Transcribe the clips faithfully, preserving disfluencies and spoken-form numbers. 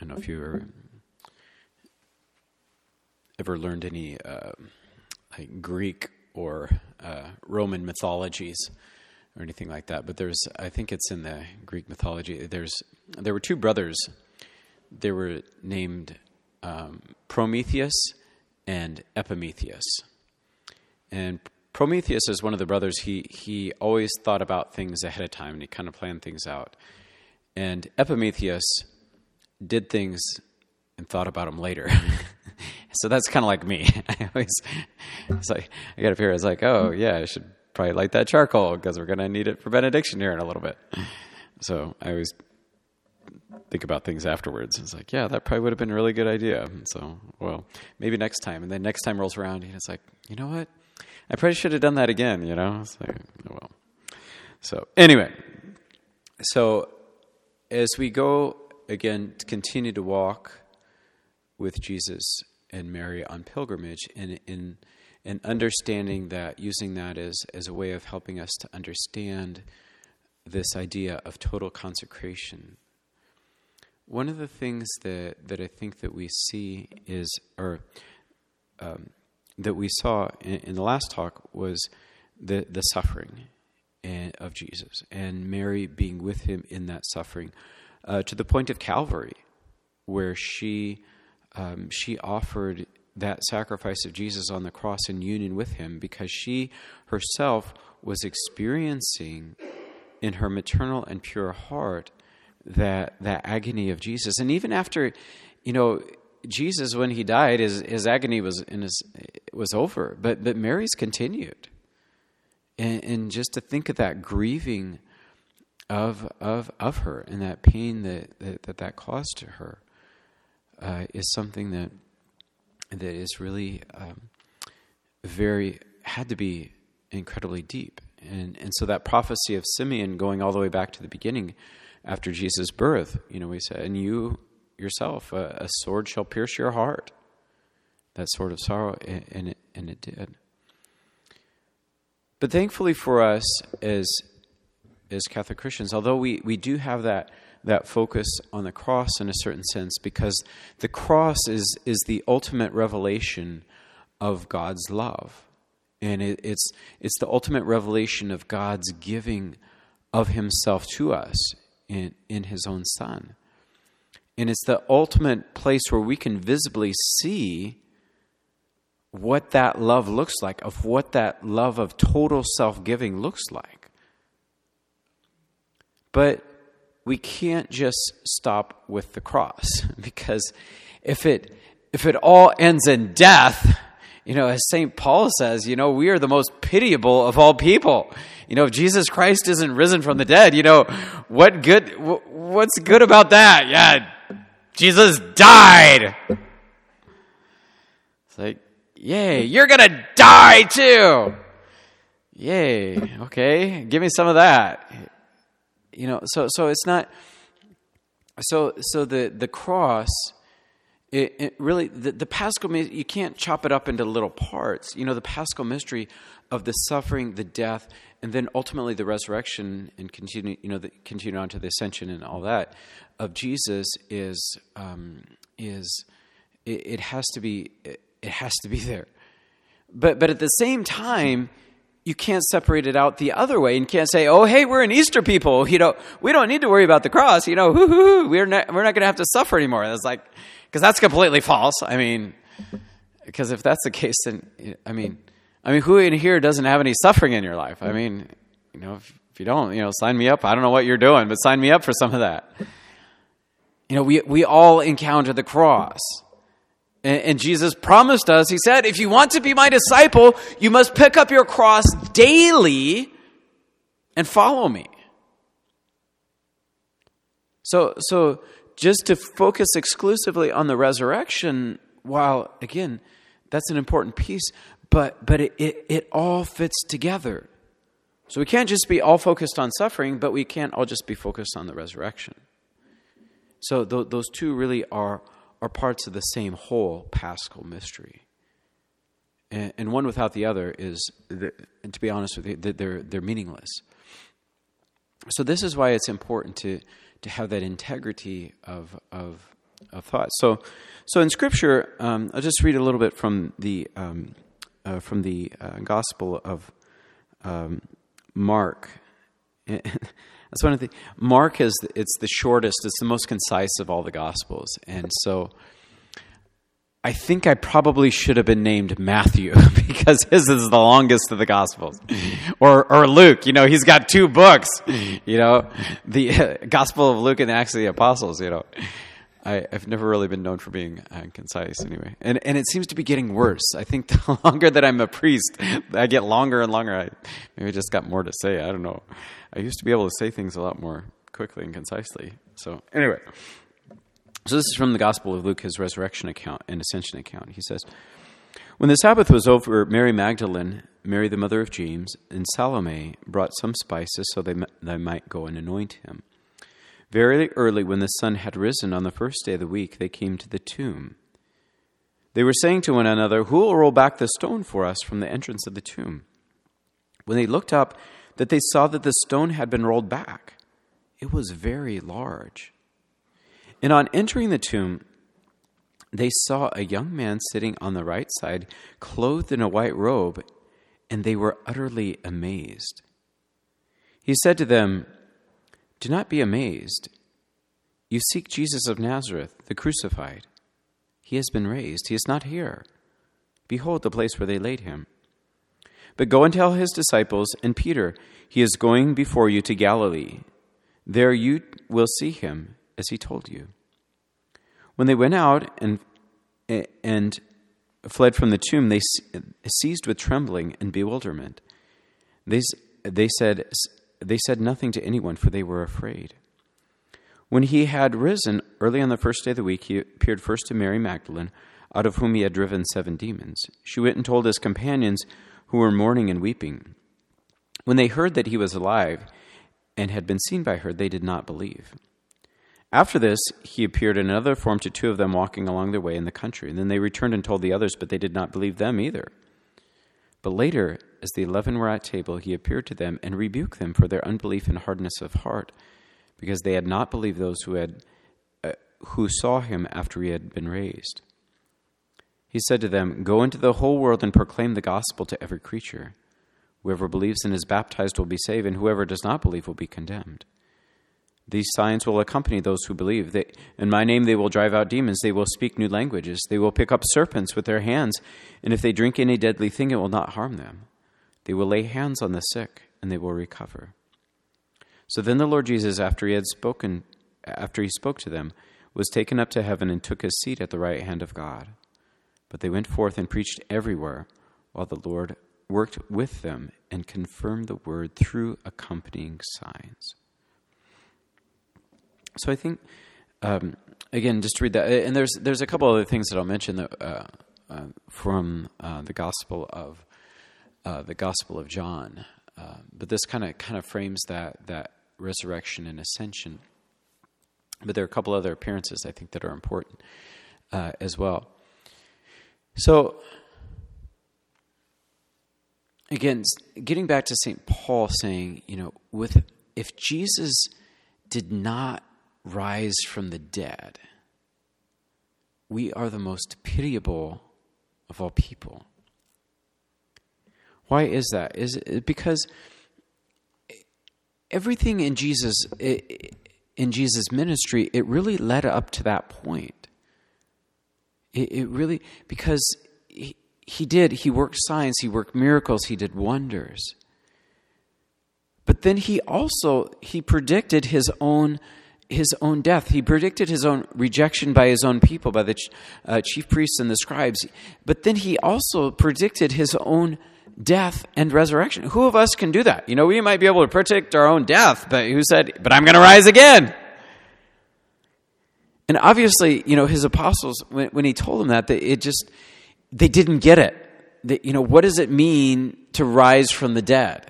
don't know if you ever, ever learned any uh, like Greek or uh, Roman mythologies or anything like that, but there's, I think it's in the Greek mythology, there's, there were two brothers. They were named um, Prometheus and Epimetheus. And Prometheus is one of the brothers. He he always thought about things ahead of time, and he kind of planned things out. And Epimetheus did things and thought about them later. So that's kind of like me. I always, it's like, I got up here, I was like, oh, yeah, I should probably light that charcoal because we're going to need it for benediction here in a little bit. So I always think about things afterwards. It's like, yeah, that probably would have been a really good idea. And so, well, maybe next time. And then next time rolls around, and it's like, you know what? I probably should have done that again, you know? It's like, oh, well. So anyway, so as we go, again, to continue to walk with Jesus and Mary on pilgrimage, and in and understanding that, using that as, as a way of helping us to understand this idea of total consecration. One of the things that, that I think that we see is, or um, that we saw in, in the last talk was the, the suffering and, of Jesus, and Mary being with him in that suffering, uh, to the point of Calvary, where she um, she offered that sacrifice of Jesus on the cross in union with him, because she herself was experiencing in her maternal and pure heart that that agony of Jesus. And even after, you know, Jesus, when he died, his, his agony was in his was over, but but Mary's continued. And, and just to think of that grieving of of of her and that pain that that that, that caused to her uh, is something that that is really um, very had to be incredibly deep. And and so that prophecy of Simeon, going all the way back to the beginning, after Jesus' birth, you know, we said, and you yourself, a, a sword shall pierce your heart. That sword of sorrow, and it, and it did. But thankfully for us as as Catholic Christians, although we, we do have that that focus on the cross in a certain sense, because the cross is is the ultimate revelation of God's love. And it, it's it's the ultimate revelation of God's giving of himself to us in, in his own Son. And it's the ultimate place where we can visibly see what that love looks like, of what that love of total self-giving looks like. But we can't just stop with the cross, because if it if it all ends in death, you know, as Saint Paul says, you know, we are the most pitiable of all people. You know, if Jesus Christ isn't risen from the dead, you know, what good? What's good about that? Yeah, Jesus died. It's like, yay, you're gonna die too. Yay, okay, give me some of that. You know, so so it's not. So so the the cross. It, it really, the, the Paschal mystery, you can't chop it up into little parts. You know, the Paschal mystery of the suffering, the death, and then ultimately the resurrection, and continue, you know, the, continue on to the ascension and all that of Jesus is um, is it, it has to be it, it has to be there. But but at the same time, you can't separate it out the other way, and can't say, "Oh, hey, we're an Easter people. You know, we don't need to worry about the cross. You know, hoo hoo hoo. We're not we're not going to have to suffer anymore." That's like. Because that's completely false. I mean, because if that's the case, then I mean, I mean, who in here doesn't have any suffering in your life? I mean, you know, if, if you don't, you know, sign me up. I don't know what you're doing, but sign me up for some of that. You know, we we all encounter the cross, and, and Jesus promised us. He said, "If you want to be my disciple, you must pick up your cross daily and follow me." So, so. Just to focus exclusively on the resurrection, while, again, that's an important piece, but but it, it, it all fits together. So we can't just be all focused on suffering, but we can't all just be focused on the resurrection. So th- those two really are, are parts of the same whole Paschal mystery. And, and one without the other is, and to be honest with you, they're, they're meaningless. So this is why it's important to... to have that integrity of of of thought. So, so in Scripture, um, I'll just read a little bit from the um, uh, from the uh, Gospel of um, Mark. That's one of the Mark is it's the shortest, it's the most concise of all the Gospels, and so I think I probably should have been named Matthew because his is the longest of the Gospels, or or Luke. You know, he's got two books. You know, the uh, Gospel of Luke and the Acts of the Apostles. You know, I, I've never really been known for being uh, concise anyway, and and it seems to be getting worse. I think the longer that I'm a priest, I get longer and longer. I maybe I just got more to say. I don't know. I used to be able to say things a lot more quickly and concisely. So anyway. So this is from the Gospel of Luke, his resurrection account and ascension account. He says, when the Sabbath was over, Mary Magdalene, Mary the mother of James, and Salome brought some spices so they, they might go and anoint him. Very early, when the sun had risen on the first day of the week, they came to the tomb. They were saying to one another, who will roll back the stone for us from the entrance of the tomb? When they looked up, that they saw that the stone had been rolled back. It was very large. And on entering the tomb, they saw a young man sitting on the right side, clothed in a white robe, and they were utterly amazed. He said to them, do not be amazed. You seek Jesus of Nazareth, the crucified. He has been raised. He is not here. Behold the place where they laid him. But go and tell his disciples and Peter, he is going before you to Galilee. There you will see him, as he told you. When they went out and and fled from the tomb, they seized with trembling and bewilderment. They they said they said nothing to anyone, for they were afraid. When he had risen early on the first day of the week, he appeared first to Mary Magdalene, out of whom he had driven seven demons. She went and told his companions, who were mourning and weeping. When they heard that he was alive and had been seen by her, they did not believe. After this, he appeared in another form to two of them walking along their way in the country. And then they returned and told the others, but they did not believe them either. But later, as the eleven were at table, he appeared to them and rebuked them for their unbelief and hardness of heart, because they had not believed those who had uh, who saw him after he had been raised. He said to them, go into the whole world and proclaim the gospel to every creature. Whoever believes and is baptized will be saved, and whoever does not believe will be condemned. These signs will accompany those who believe. They, in my name they will drive out demons. They will speak new languages. They will pick up serpents with their hands. And if they drink any deadly thing, it will not harm them. They will lay hands on the sick, and they will recover. So then the Lord Jesus, after he had spoken, after he spoke to them, was taken up to heaven and took his seat at the right hand of God. But they went forth and preached everywhere, while the Lord worked with them and confirmed the word through accompanying signs. So I think, um, again, just to read that, and there's there's a couple other things that I'll mention that, uh, uh, from uh, the Gospel of uh, the Gospel of John, uh, but this kind of kind of frames that that resurrection and ascension. But there are a couple other appearances I think that are important uh, as well. So again, getting back to Saint Paul saying, you know, with if Jesus did not rise from the dead, we are the most pitiable of all people. Why is that? Is it because everything in Jesus, in Jesus' ministry, it really led up to that point. It, it really, because he, he did, he worked signs, he worked miracles, he did wonders. But then he also, he predicted his own his own death. He predicted his own rejection by his own people, by the uh, chief priests and the scribes. But then he also predicted his own death and resurrection. Who of us can do that? You know, we might be able to predict our own death, but who said, but I'm going to rise again? And obviously, you know, his apostles, when, when he told them that, they, it just, they didn't get it. They, you know, what does it mean to rise from the dead?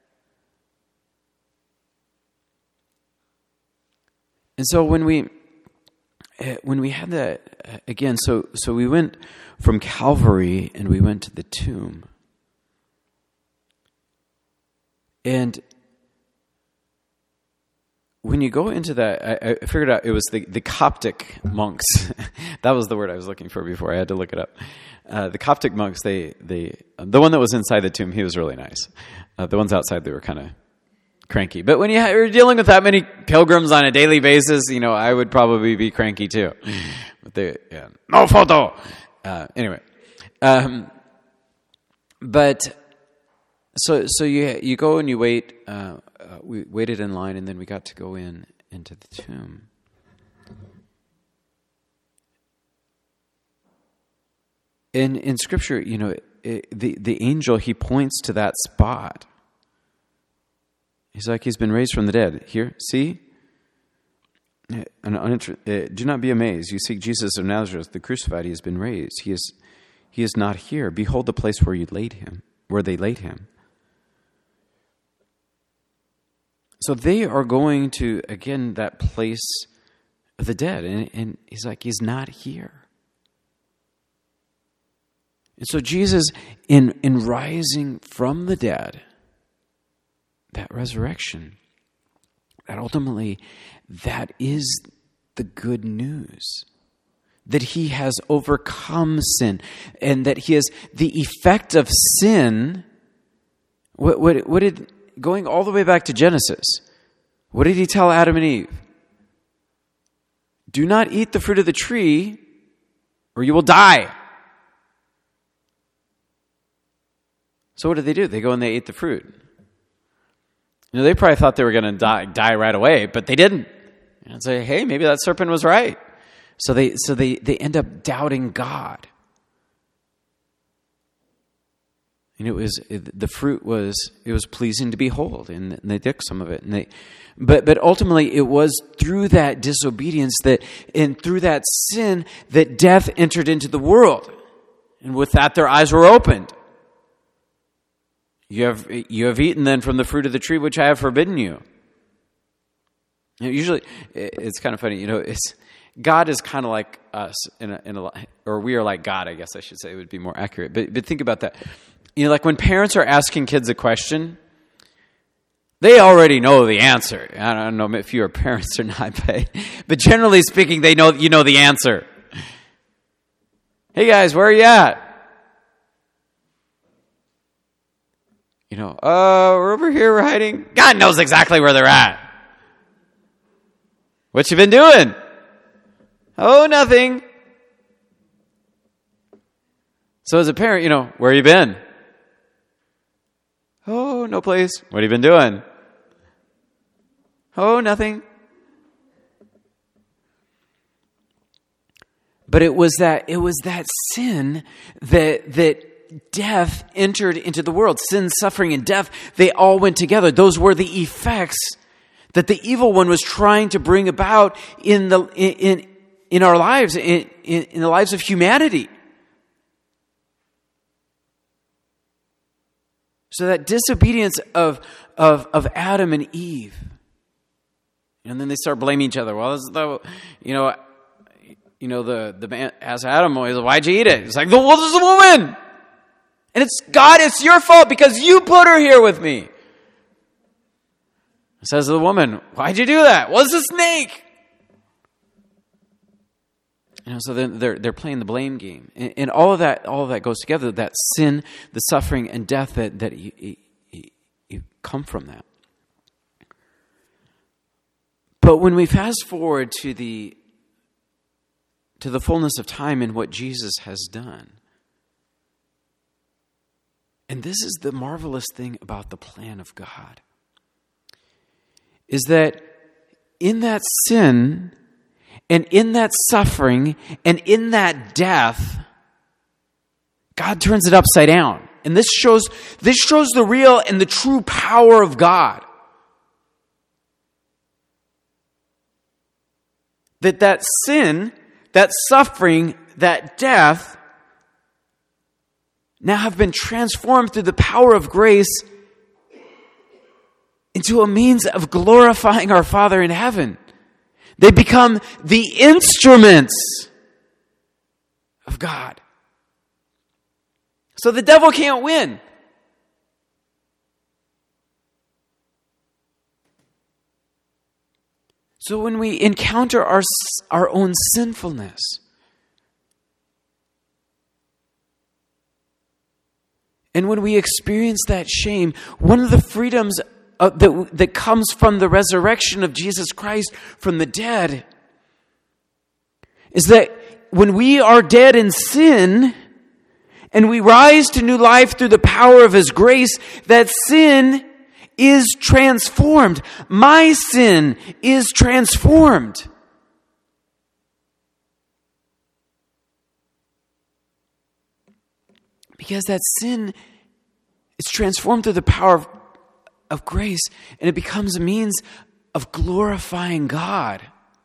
And so when we when we had that again, so so we went from Calvary and we went to the tomb, and when you go into that, I, I figured out it was the, the Coptic monks. That was the word I was looking for before. I had to look it up. Uh, the Coptic monks, they, they, the one that was inside the tomb, he was really nice. Uh, the ones outside, they were kind of cranky. But when you're dealing with that many pilgrims on a daily basis, you know, I would probably be cranky too. But they, yeah, no photo. Uh, anyway, um, but so so you you go and you wait. Uh, uh, we waited in line, and then we got to go in into the tomb. In in Scripture, you know, it, the the angel, he points to that spot. He's like, he's been raised from the dead. Here, see? An uninter- uh, do not be amazed. You seek Jesus of Nazareth, the crucified. He has been raised. He is, he is not here. Behold the place where you laid him, where they laid him. So they are going to, again, that place of the dead. And, and he's like, he's not here. And so Jesus, in, in rising from the dead, that resurrection, that ultimately, that is the good news. That he has overcome sin, and that he has the effect of sin. What, what, what did, going all the way back to Genesis, what did he tell Adam and Eve? Do not eat the fruit of the tree, or you will die. So what did they do? They go and they ate the fruit. You know, they probably thought they were going to die, die right away, but they didn't. And say, hey, maybe that serpent was right. So they, so they, they end up doubting God. And it was it, the fruit was it was pleasing to behold, and, and they took some of it. And they, but but ultimately, it was through that disobedience that, and through that sin, that death entered into the world, and with that, their eyes were opened. You have you have eaten then from the fruit of the tree which I have forbidden you. You know, usually, it's kind of funny. You know, it's God is kind of like us in a, in a, or we are like God. I guess I should say it would be more accurate. But but think about that. You know, like when parents are asking kids a question, they already know the answer. I don't know if you are parents or not, but but generally speaking, they know you know the answer. Hey guys, where are you at? You know, uh, we're over here, we're hiding. God knows exactly where they're at. What you been doing? Oh, nothing. So as a parent, you know, where you been? Oh, no place. What have you been doing? Oh, nothing. But it was that it was that sin that that death entered into the world. Sin, suffering, and death, they all went together. Those were the effects that the evil one was trying to bring about in the in in, in our lives, in, in, in the lives of humanity. So that disobedience of of of Adam and Eve, and then they start blaming each other. Well, this is the you know, you know the the man asked Adam, "Why'd you eat it?" It's like, "Well, this is a woman." And it's, God, it's your fault because you put her here with me. Says the woman, why'd you do that? Well, it's a snake. You know, so then they're they're playing the blame game. And, and all of that all of that goes together, that sin, the suffering, and death that, that you, you, you come from that. But when we fast forward to the to the fullness of time and what Jesus has done, and this is the marvelous thing about the plan of God, is that in that sin and in that suffering and in that death, God turns it upside down. And this shows this shows the real and the true power of God. That that sin, that suffering, that death now have been transformed through the power of grace into a means of glorifying our Father in heaven. They become the instruments of God. So the devil can't win. So when we encounter our, our own sinfulness, and when we experience that shame, one of the freedoms uh, that, that comes from the resurrection of Jesus Christ from the dead is that when we are dead in sin and we rise to new life through the power of His grace, that sin is transformed. My sin is transformed. Because that sin is transformed through the power of, of grace, and it becomes a means of glorifying God.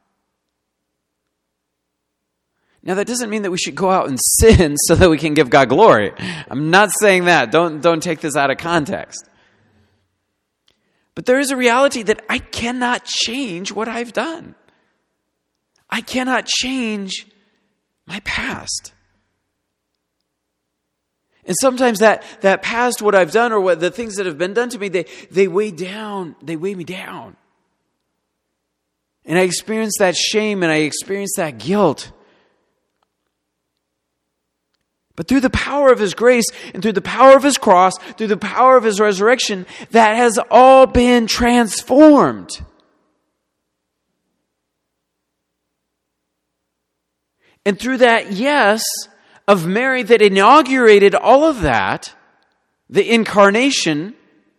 Now, that doesn't mean that we should go out and sin so that we can give God glory. I'm not saying that. Don't, don't take this out of context. But there is a reality that I cannot change what I've done. I cannot change my past. And sometimes that, that past, what I've done, or what the things that have been done to me, they, they weigh down, they weigh me down. And I experience that shame and I experience that guilt. But through the power of His grace and through the power of His cross, through the power of His resurrection, that has all been transformed. And through that yes of Mary that inaugurated all of that, the incarnation,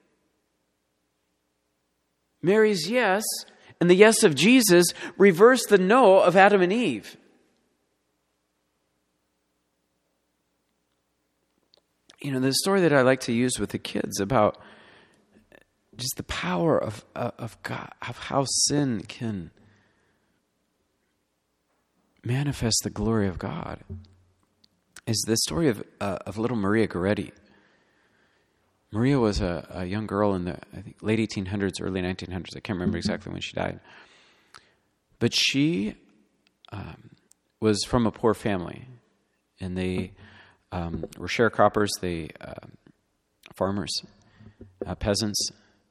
Mary's yes and the yes of Jesus reversed the no of Adam and Eve. You know, the story that I like to use with the kids about just the power of of God, of how sin can manifest the glory of God, is the story of uh, of little Maria Goretti. Maria was a, a young girl in the I think late eighteen hundreds, early nineteen hundreds. I can't remember exactly when she died, but she um, was from a poor family, and they. Um, were sharecroppers, they uh, farmers, uh, peasants,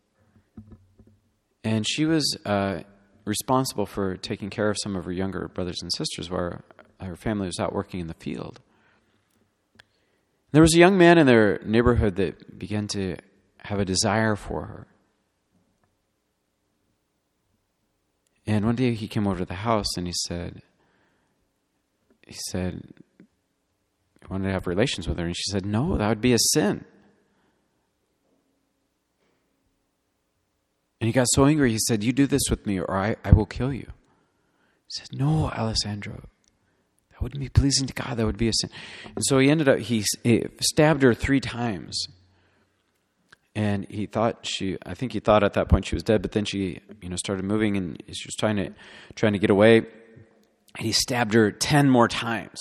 and she was uh, responsible for taking care of some of her younger brothers and sisters while her family was out working in the field. There was a young man in their neighborhood that began to have a desire for her. And one day he came over to the house and he said, he said, I wanted to have relations with her. And she said, no, that would be a sin. And he got so angry, he said, you do this with me or I, I will kill you. He said, no, Alessandro, that wouldn't be pleasing to God. That would be a sin. And so he ended up, he, he stabbed her three times. And he thought she, I think he thought at that point she was dead, but then she, you know, started moving and she was trying to, trying to get away. And he stabbed her ten more times.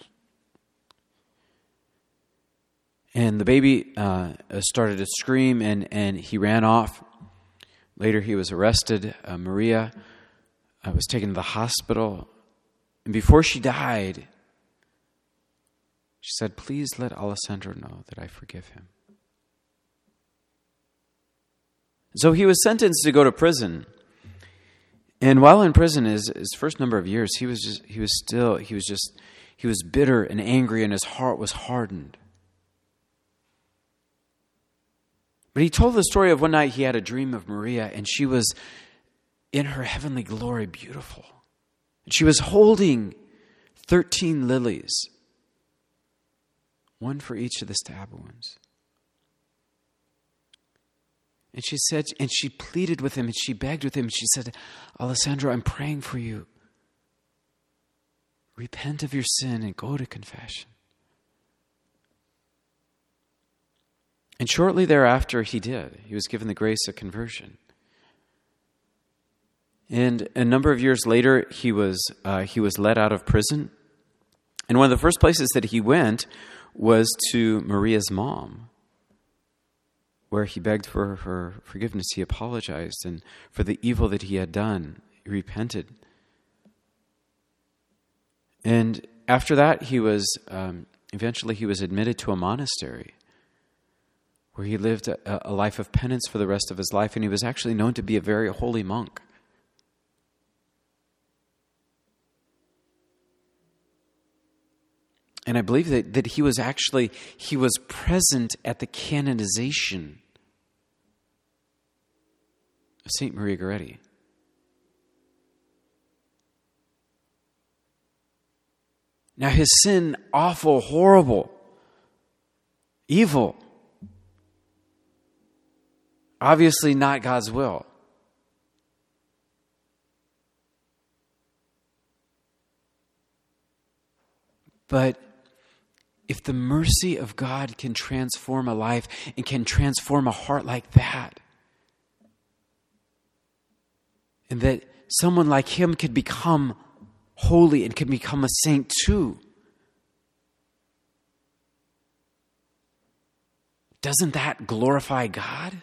And the baby uh, started to scream, and, and he ran off. Later, he was arrested. Uh, Maria uh, was taken to the hospital. And before she died, she said, please let Alessandro know that I forgive him. So he was sentenced to go to prison. And while in prison, his, his first number of years, he was just, he was still, he was just, he was bitter and angry, and his heart was hardened. But he told the story of one night he had a dream of Maria, and she was in her heavenly glory, beautiful. And she was holding thirteen lilies, one for each of the stab wounds. And she said, and she pleaded with him, and she begged with him. She said, Alessandro, I'm praying for you. Repent of your sin and go to confession. And shortly thereafter, he did. He was given the grace of conversion. And a number of years later, he was uh, he was let out of prison. And one of the first places that he went was to Maria's mom, where he begged for her forgiveness. He apologized and for the evil that he had done. He repented. And after that, he was um, eventually he was admitted to a monastery, where he lived a, a life of penance for the rest of his life, and he was actually known to be a very holy monk. And I believe that, that he was actually, he was present at the canonization of Saint Maria Goretti. Now his sin, awful, horrible, evil. Obviously not God's will. But if the mercy of God can transform a life and can transform a heart like that, and that someone like him could become holy and can become a saint too, doesn't that glorify God?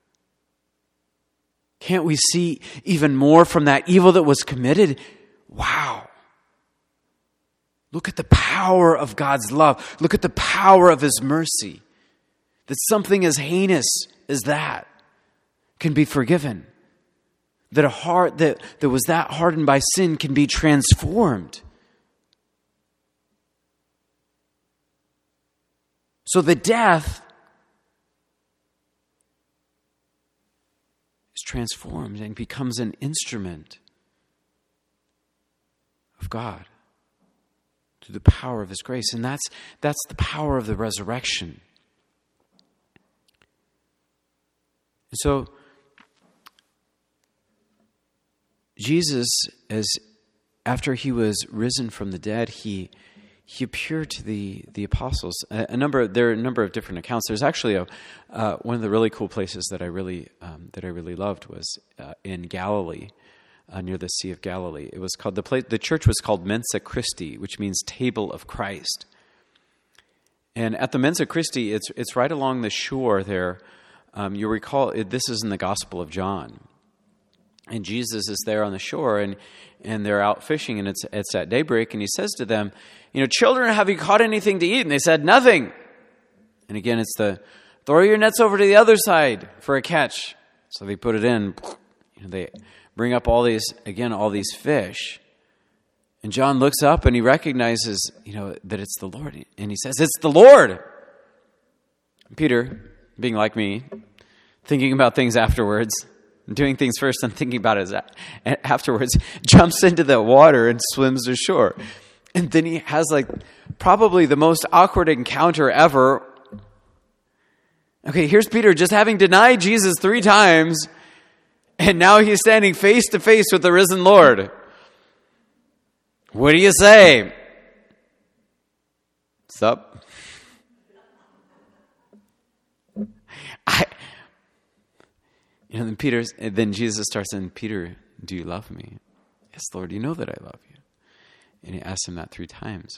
Can't we see even more from that evil that was committed? Wow. Look at the power of God's love. Look at the power of his mercy. That something as heinous as that can be forgiven. That a heart that, that was that hardened by sin can be transformed. So the death is transformed and becomes an instrument of God through the power of his grace. And that's that's the power of the resurrection. And so Jesus, as after he was risen from the dead, he he appeared to the the apostles. A, a number there are a number of different accounts. There's actually a uh, one of the really cool places that I really um, that I really loved was uh, in Galilee. Uh, near the Sea of Galilee. It was called, the place, the church was called Mensa Christi, which means Table of Christ. And at the Mensa Christi, it's it's right along the shore there. Um, you recall, it, this is in the Gospel of John. And Jesus is there on the shore, and and they're out fishing, and it's it's at daybreak, and he says to them, you know, children, have you caught anything to eat? And they said, nothing. And again, it's the, throw your nets over to the other side for a catch. So they put it in, you know, they bring up all these, again, all these fish. And John looks up and he recognizes, you know, that it's the Lord. And he says, it's the Lord. Peter, being like me, thinking about things afterwards, doing things first and thinking about it afterwards, jumps into the water and swims to shore. And then he has like probably the most awkward encounter ever. Okay, here's Peter just having denied Jesus three times. And now he's standing face to face with the risen Lord. What do you say? What's up? I, you know, then Peter, then Jesus starts saying, Peter, do you love me? Yes, Lord, you know that I love you. And he asks him that three times.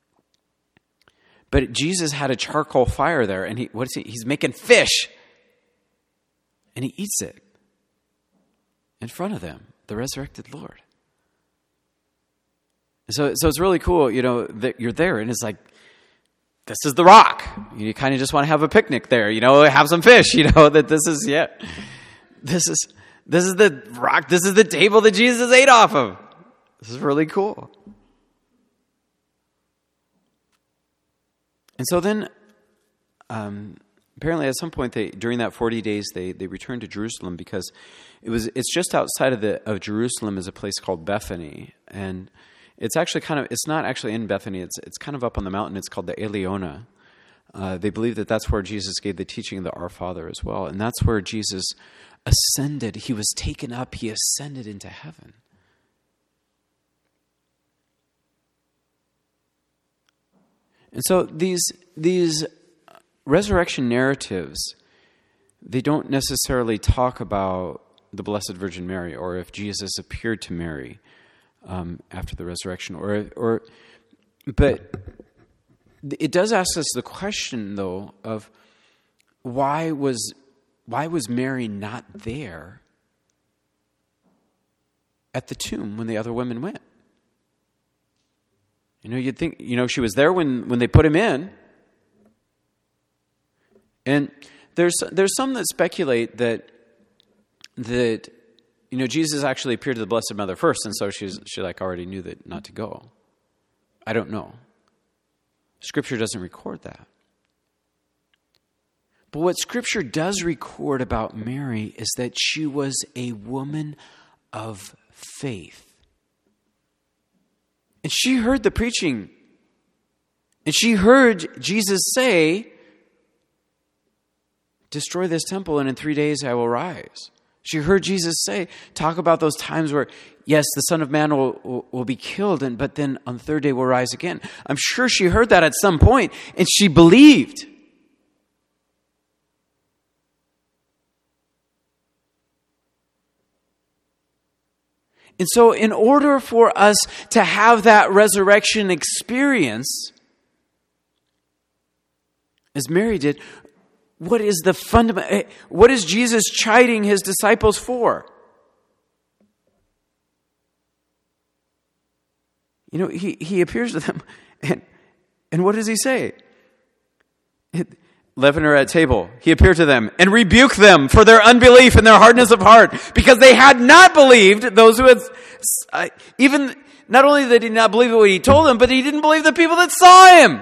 But Jesus had a charcoal fire there, and he what is he? He's making fish. And he eats it. In front of them, the resurrected Lord. So, so it's really cool, you know, that you're there, and it's like, this is the rock. You kind of just want to have a picnic there, you know, have some fish, you know, that this is, yeah, this is, this is the rock, this is the table that Jesus ate off of. This is really cool. And so then, um, apparently at some point they, during that forty days, they, they returned to Jerusalem because it was, it's just outside of the, of Jerusalem is a place called Bethany. And it's actually kind of, it's not actually in Bethany. It's, it's kind of up on the mountain. It's called the Eliona. Uh, they believe that that's where Jesus gave the teaching of the Our Father as well. And that's where Jesus ascended. He was taken up. He ascended into heaven. And so these, these resurrection narratives, they don't necessarily talk about the Blessed Virgin Mary or if Jesus appeared to Mary um, after the resurrection, or or, but it does ask us the question though of why was why was Mary not there at the tomb when the other women went? You know, you'd think, you know, she was there when, when they put him in. And there's there's some that speculate that that you know Jesus actually appeared to the Blessed Mother first, and so she's she like already knew that not to go. I don't know. Scripture doesn't record that. But what Scripture does record about Mary is that she was a woman of faith. And she heard the preaching. And she heard Jesus say, destroy this temple and in three days I will rise. She heard Jesus say, talk about those times where, yes, the Son of Man will, will, will be killed, and but then on the third day will rise again. I'm sure she heard that at some point, and she believed. And so in order for us to have that resurrection experience, as Mary did, what is the fundamental, what is Jesus chiding his disciples for? You know, he, he appears to them, and, and what does he say? Eleven are at table. He appeared to them and rebuked them for their unbelief and their hardness of heart, because they had not believed those who had, uh, even, not only that he did not believe what he told them, but he didn't believe the people that saw him.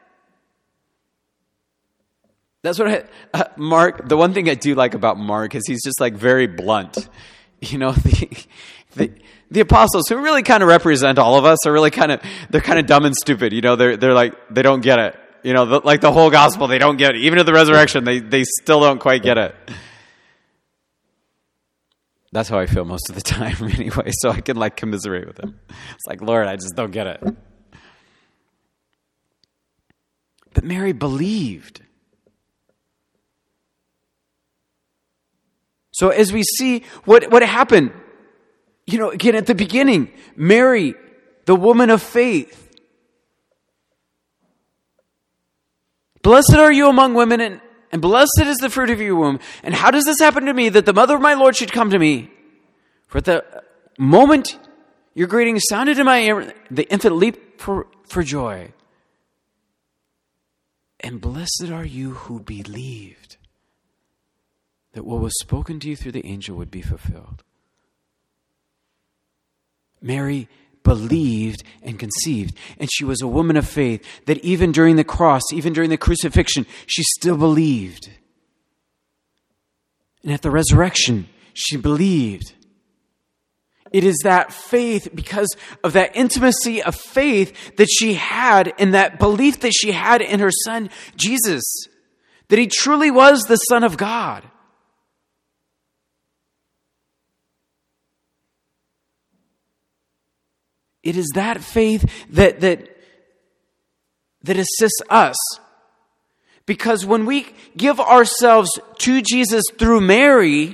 That's what I, uh, Mark, the one thing I do like about Mark is he's just like very blunt. You know, the, the, the apostles, who really kind of represent all of us, are really kind of, they're kind of dumb and stupid. You know, they're, they're like, they don't get it. You know, the, like the whole gospel, they don't get it. Even at the resurrection, they, they still don't quite get it. That's how I feel most of the time anyway, so I can like commiserate with them. It's like, Lord, I just don't get it. But Mary believed. So as we see what, what happened, you know, again at the beginning, Mary, the woman of faith. Blessed are you among women, and, and blessed is the fruit of your womb. And how does this happen to me, that the mother of my Lord should come to me? For at the moment your greeting sounded in my ear, the infant leaped for, for joy. And blessed are you who believed that what was spoken to you through the angel would be fulfilled. Mary believed and conceived. And she was a woman of faith, that even during the cross, even during the crucifixion, she still believed. And at the resurrection, she believed. It is that faith, because of that intimacy of faith that she had, and that belief that she had in her son, Jesus, that he truly was the Son of God. It is that faith that, that, that assists us. Because when we give ourselves to Jesus through Mary,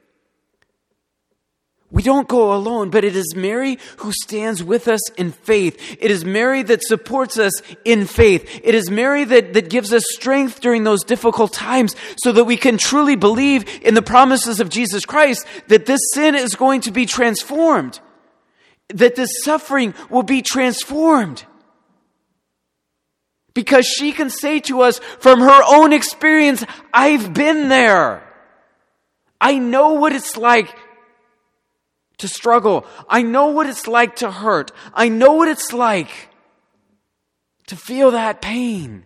we don't go alone, but it is Mary who stands with us in faith. It is Mary that supports us in faith. It is Mary that, that gives us strength during those difficult times, so that we can truly believe in the promises of Jesus Christ, that this sin is going to be transformed, that this suffering will be transformed. Because she can say to us from her own experience, I've been there. I know what it's like to struggle. I know what it's like to hurt. I know what it's like to feel that pain.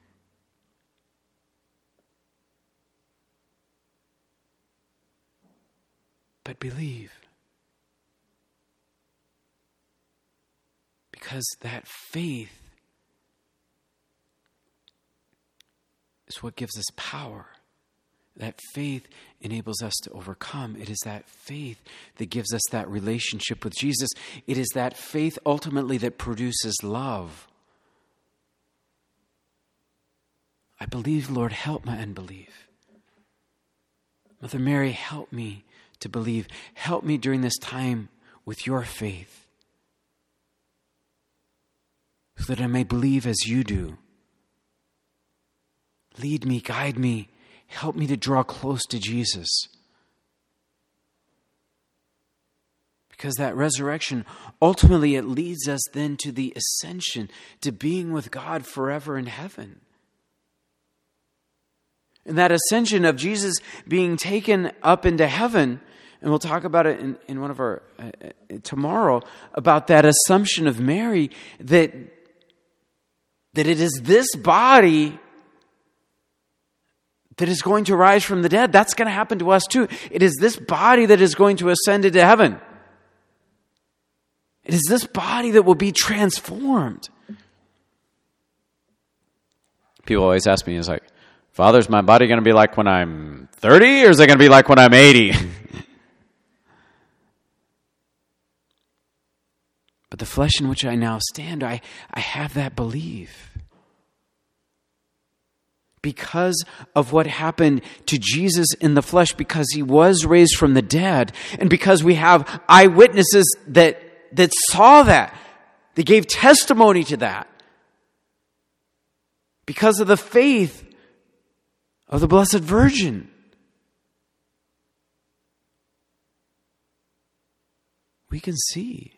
But believe. Because that faith is what gives us power. That faith enables us to overcome. It is that faith that gives us that relationship with Jesus. It is that faith ultimately that produces love. I believe, Lord, help my unbelief. Mother Mary, help me to believe. Help me during this time with your faith, so that I may believe as you do. Lead me, guide me, help me to draw close to Jesus. Because that resurrection, ultimately it leads us then to the ascension, to being with God forever in heaven. And that ascension of Jesus being taken up into heaven, and we'll talk about it in, in one of our, uh, tomorrow, about that assumption of Mary, that that it is this body that is going to rise from the dead. That's going to happen to us too. It is this body that is going to ascend into heaven. It is this body that will be transformed. People always ask me, it's like, Father, is my body going to be like when I'm thirty, or is it going to be like when I'm eighty? But the flesh in which I now stand, I, I have that belief. Because of what happened to Jesus in the flesh, because he was raised from the dead, and because we have eyewitnesses that, that saw that, they gave testimony to that. Because of the faith of the Blessed Virgin. We can see.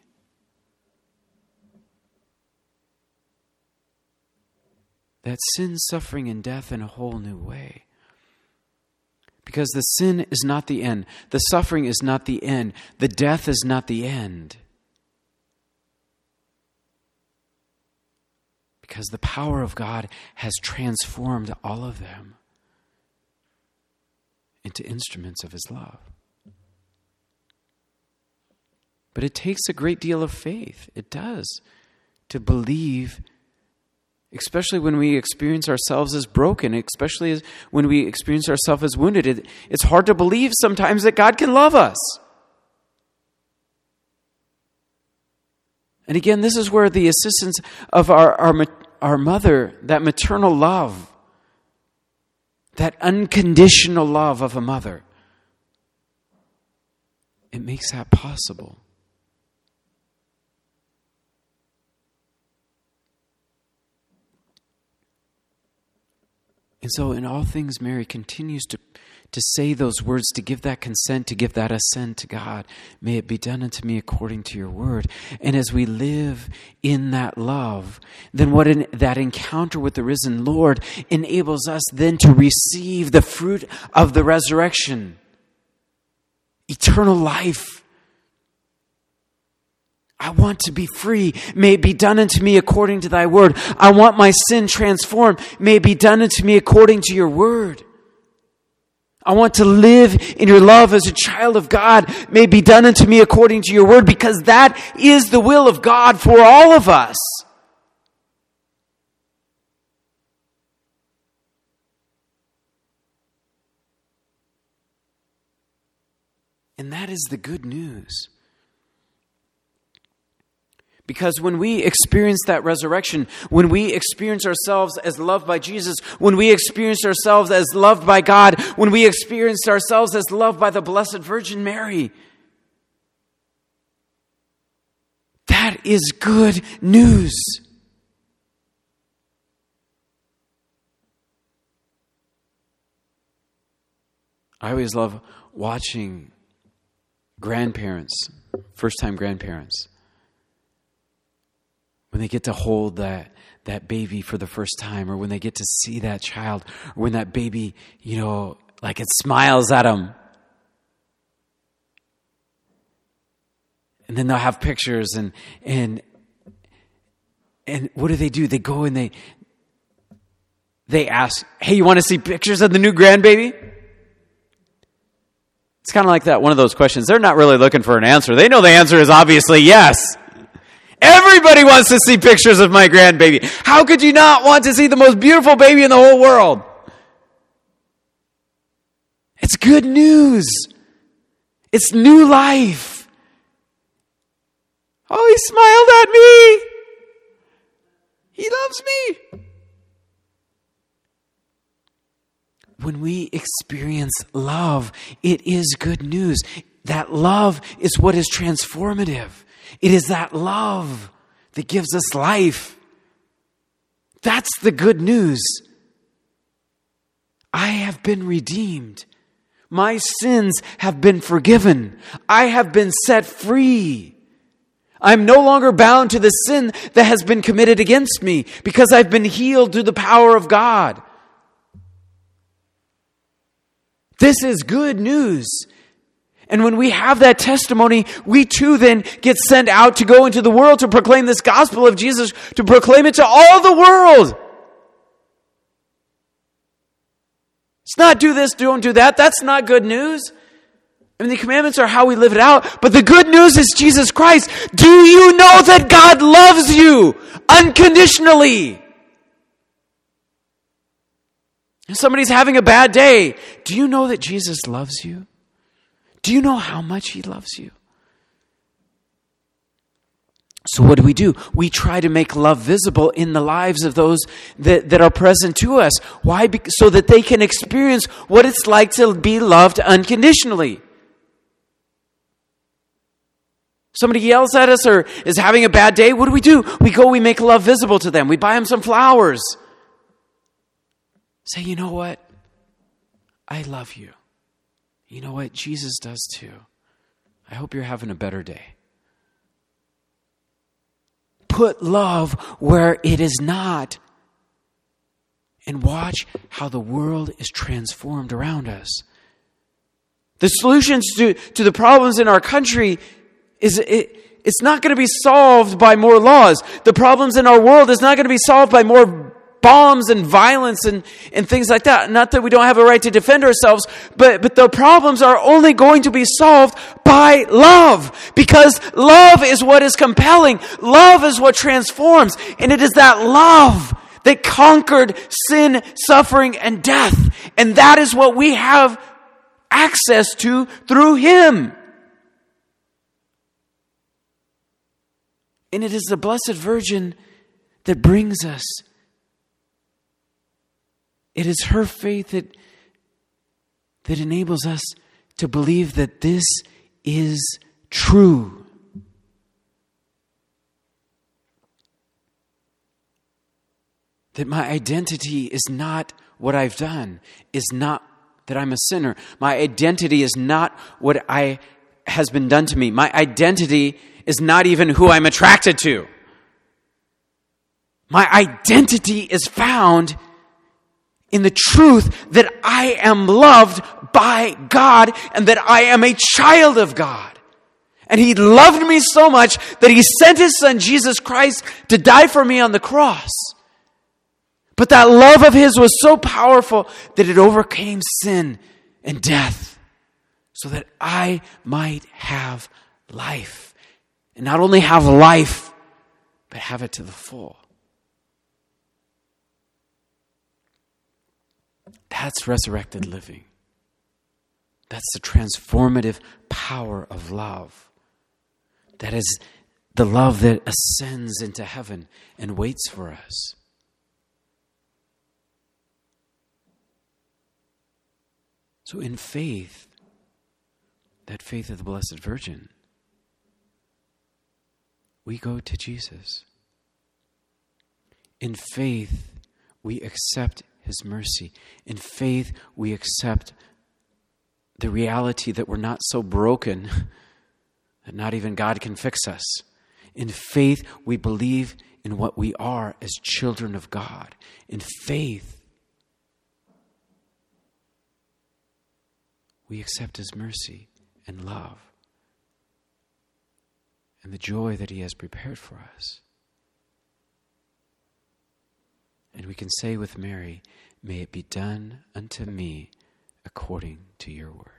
That sin, suffering, and death in a whole new way. Because the sin is not the end. The suffering is not the end. The death is not the end. Because the power of God has transformed all of them into instruments of his love. But it takes a great deal of faith. It does. To believe, especially when we experience ourselves as broken, especially as when we experience ourselves as wounded. It, it's hard to believe sometimes that God can love us. And again, this is where the assistance of our, our, our mother, that maternal love, that unconditional love of a mother, it makes that possible. And so in all things, Mary continues to, to say those words, to give that consent, to give that assent to God. May it be done unto me according to your word. And as we live in that love, then what in, that encounter with the risen Lord enables us then to receive the fruit of the resurrection. Eternal life. I want to be free. May it be done unto me according to thy word. I want my sin transformed. May it be done unto me according to your word. I want to live in your love as a child of God. May it be done unto me according to your word, because that is the will of God for all of us. And that is the good news. Because when we experience that resurrection, when we experience ourselves as loved by Jesus, when we experience ourselves as loved by God, when we experience ourselves as loved by the Blessed Virgin Mary, that is good news. I always love watching grandparents, first-time grandparents, when they get to hold that, that baby for the first time, or when they get to see that child, or when that baby, you know, like it smiles at them. And then they'll have pictures, and and and what do they do? They go and they they ask, hey, you want to see pictures of the new grandbaby? It's kind of like that, one of those questions. They're not really looking for an answer. They know the answer is obviously yes. Everybody wants to see pictures of my grandbaby. How could you not want to see the most beautiful baby in the whole world? It's good news. It's new life. Oh, he smiled at me. He loves me. When we experience love, it is good news. That love is what is transformative. It is that love that gives us life. That's the good news. I have been redeemed. My sins have been forgiven. I have been set free. I'm no longer bound to the sin that has been committed against me, because I've been healed through the power of God. This is good news. And when we have that testimony, we too then get sent out to go into the world to proclaim this gospel of Jesus, to proclaim it to all the world. It's not do this, don't do that. That's not good news. I mean, the commandments are how we live it out. But the good news is Jesus Christ. Do you know that God loves you unconditionally? If somebody's having a bad day, do you know that Jesus loves you? Do you know how much He loves you? So what do we do? We try to make love visible in the lives of those that, that are present to us. Why? Be- so that they can experience what it's like to be loved unconditionally. Somebody yells at us or is having a bad day, what do we do? We go, we make love visible to them. We buy them some flowers. Say, you know what? I love you. You know what? Jesus does too. I hope you're having a better day. Put love where it is not. And watch how the world is transformed around us. The solutions to, to the problems in our country is it, it's not going to be solved by more laws. The problems in our world is not going to be solved by more bombs and violence and, and things like that. Not that we don't have a right to defend ourselves, but, but the problems are only going to be solved by love. Because love is what is compelling. Love is what transforms. And it is that love that conquered sin, suffering, and death. And that is what we have access to through Him. And it is the Blessed Virgin that brings us. It is her faith that, that enables us to believe that this is true. That my identity is not what I've done, is not that I'm a sinner. My identity is not what I has been done to me. My identity is not even who I'm attracted to. My identity is found in the truth that I am loved by God and that I am a child of God. And He loved me so much that He sent His Son, Jesus Christ, to die for me on the cross. But that love of His was so powerful that it overcame sin and death so that I might have life. And not only have life, but have it to the full. That's resurrected living. That's the transformative power of love. That is the love that ascends into heaven and waits for us. So in faith, that faith of the Blessed Virgin, we go to Jesus. In faith, we accept His mercy. In faith, we accept the reality that we're not so broken that not even God can fix us. In faith, we believe in what we are as children of God. In faith, we accept His mercy and love and the joy that He has prepared for us. And we can say with Mary, may it be done unto me according to your word.